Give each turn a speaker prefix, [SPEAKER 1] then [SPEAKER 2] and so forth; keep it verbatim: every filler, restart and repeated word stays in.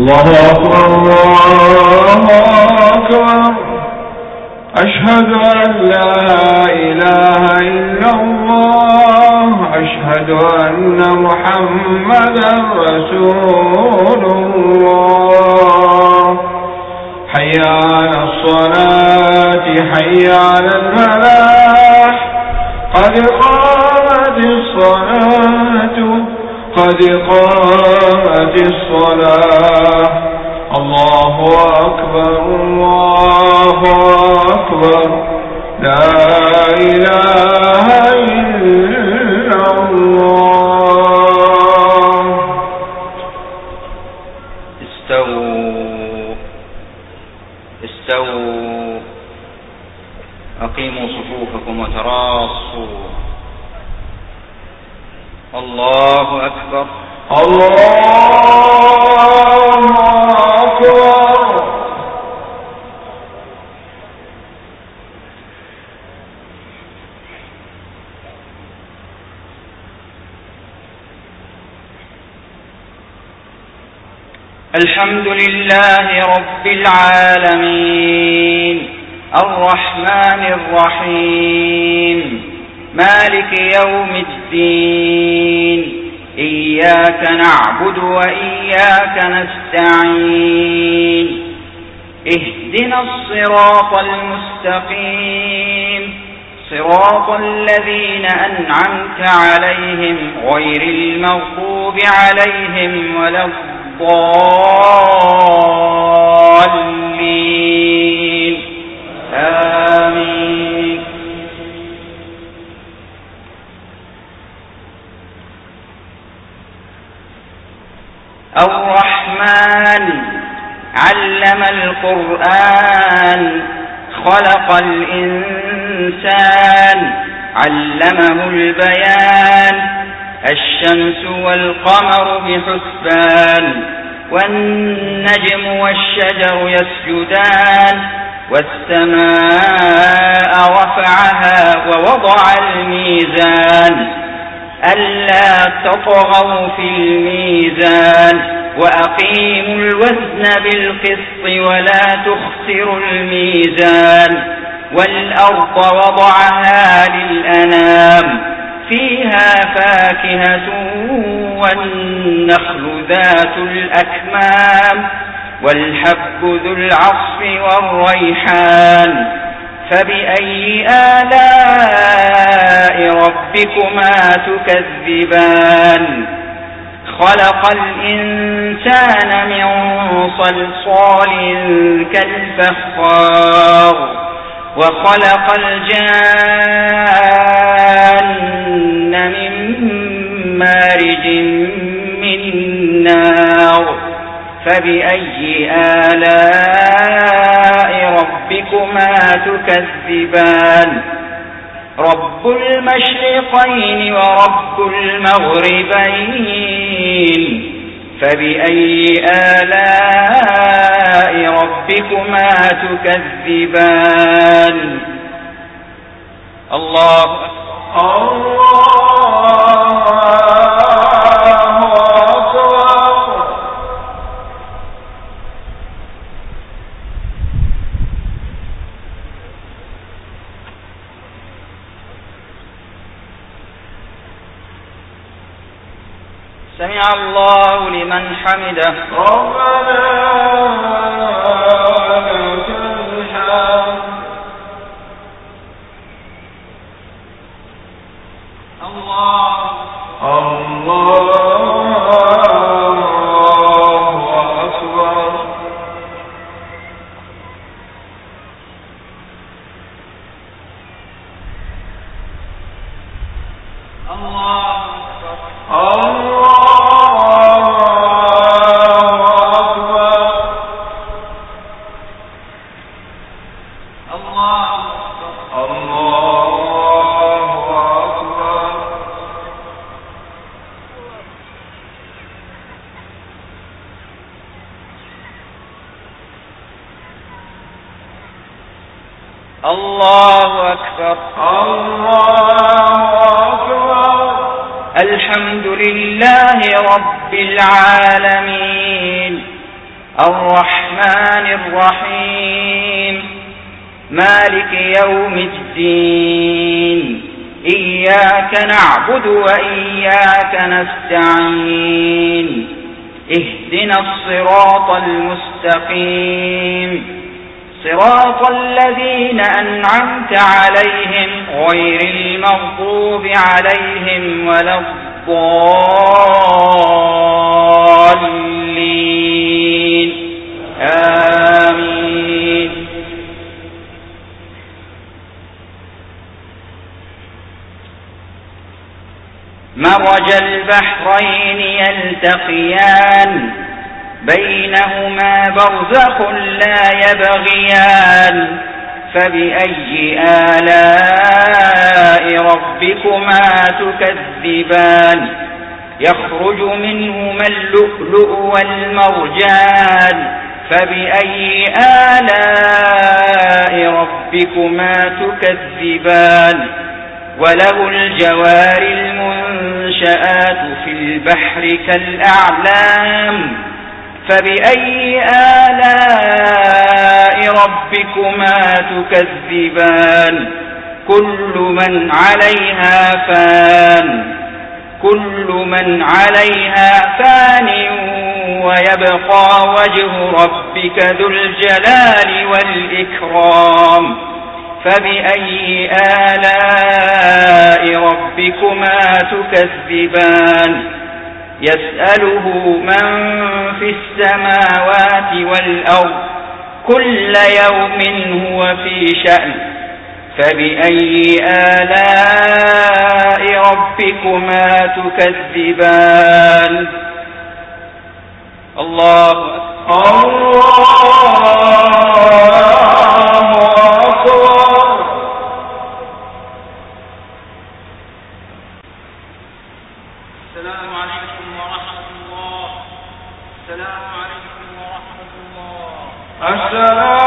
[SPEAKER 1] الله أكبر الله أكبر أشهد أن لا إله إلا الله أشهد أن محمدا رسول الله حي على الصلاة حي على الفلاح قد قامت الصلاة قد قامت الصلاة الله أكبر الله أكبر لا إله إلا الله.
[SPEAKER 2] استووا استووا أقيموا صفوفكم وتراصوا. الله أكبر
[SPEAKER 1] الله أكبر.
[SPEAKER 2] الحمد لله رب العالمين الرحمن الرحيم مالك يوم الدين إياك نعبد وإياك نستعين اهدنا الصراط المستقيم صراط الذين أنعمت عليهم غير المغضوب عليهم ولا الضالين آمين. الرحمن علم القرآن خلق الإنسان علمه البيان الشمس والقمر بحسبان والنجم والشجر يسجدان والسماء رفعها ووضع الميزان ألا تطغوا في الميزان وأقيموا الوزن بالقسط ولا تخسروا الميزان والأرض وضعها للأنام فيها فاكهة والنخل ذات الأكمام والحب ذو العصف والريحان فبأي آلاء ربكما تكذبان خلق الإنسان من صلصال كالفخار وخلق الجان من مارج من نار فبأي آلاء ربكما تكذبان رب المشرقين ورب المغربين فبأي آلاء ربكما تكذبان. الله سمع الله لمن حمده
[SPEAKER 1] ربنا لك الحمد. الله الله أكبر. الله أكبر.
[SPEAKER 2] الله أكبر.
[SPEAKER 1] الله أكبر.
[SPEAKER 2] الحمد لله رب العالمين الرحمن الرحيم مالك يوم الدين إياك نعبد وإياك نستعين اهدنا الصراط المستقيم صراط الذين أنعمت عليهم غير المغضوب عليهم ولا الضالين آمين. مرج البحرين يلتقيان بينهما برزخ لا يبغيان فبأي آلاء ربكما تكذبان يخرج منهما اللؤلؤ والمرجان فبأي آلاء ربكما تكذبان وله الجوار المنشآت في البحر كالأعلام فبأي آلاء ربكما تكذبان كل من عليها فان كل من عليها فان ويبقى وجه ربك ذو الجلال والإكرام فبأي آلاء ربكما تكذبان يسأله من في السماوات والأرض كل يوم هو في شأن فبأي آلاء ربكما تكذبان. الله
[SPEAKER 1] السلام عليكم ورحمة الله. السلام عليكم ورحمة الله. السلام